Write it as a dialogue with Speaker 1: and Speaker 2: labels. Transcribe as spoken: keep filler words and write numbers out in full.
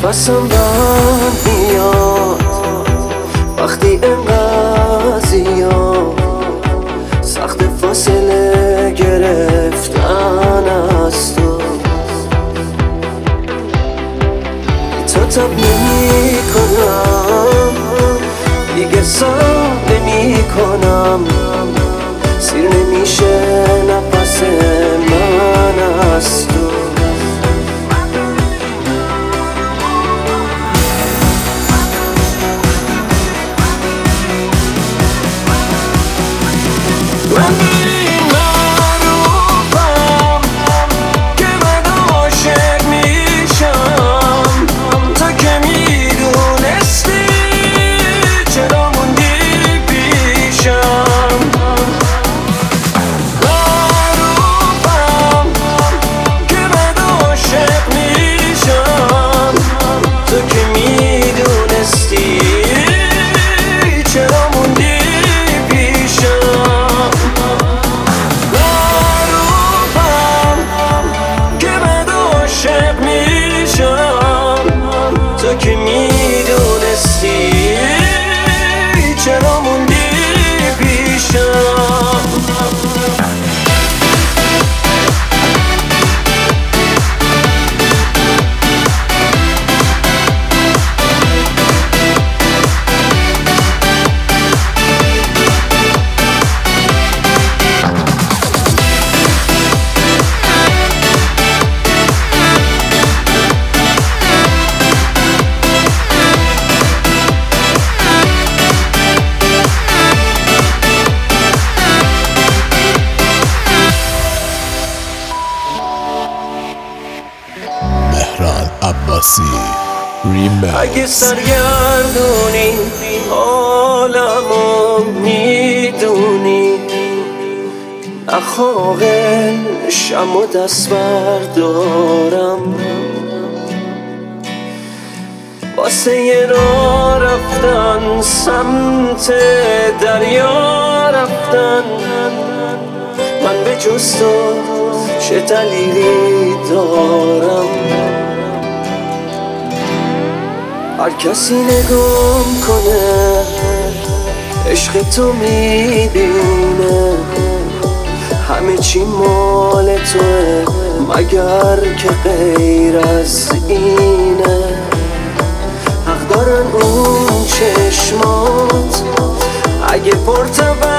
Speaker 1: نفسم بند میاد وقتی اینقدر زیاد سخت فاصله گرفتن از تو. تا تب نمی کنم دیگه سام نمی کنم، سیر نمیشه نفس من از تو. من این معروفم که من عاشق میشم، تو که میدونستی چرا موندی پیشم. معروفم که من عاشق میشم، تو که میدونستی چرا موندی پیشم. تو که میدونستی چرا موندی پیشم.
Speaker 2: عباسی ریمکس.
Speaker 1: اگه سرگردونی حالمو میدونی، نخواهل شم و دست بردارم واسه یه راه رفتن سمت دریا رفتن. من به جز تو چه دلیلی دارم؟ هر کسی نگام کنه عشق تو میبینه، همه چی مال توه مگر که غیر از اینه. حق دارن اون چشمات اگه پرتبه